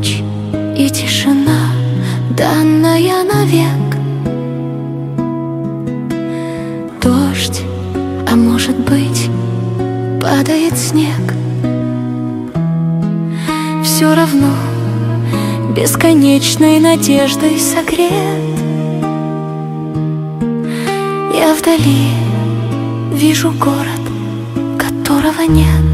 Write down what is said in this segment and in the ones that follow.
ночь и тишина, данная навек. Дождь, а может быть, падает снег. Все равно бесконечной надеждой согрет. Я вдали вижу город, которого нет,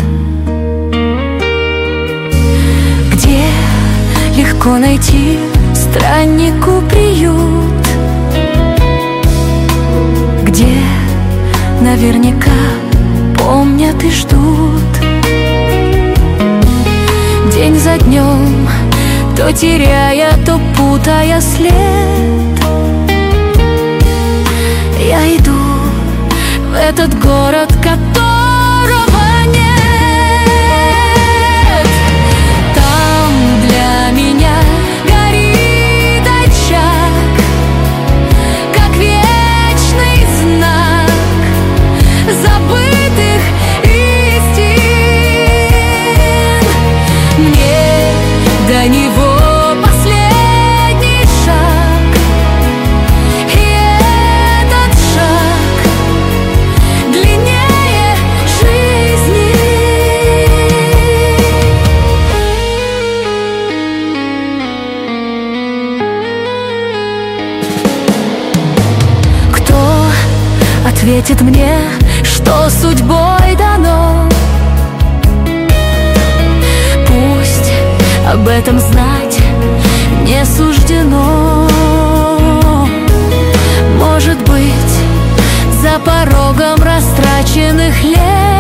где легко найти страннику приют, где наверняка помнят и ждут. День за днем, то теряя, то путая след, я иду в этот город, которого нет. Там для меня горит очаг, как вечный знак забытых истин. Мне до него последний шаг, и этот шаг длиннее жизни. Кто ответит мне, что судьбой дано? Пусть об этом знать не суждено. Может быть, за порогом растраченных лет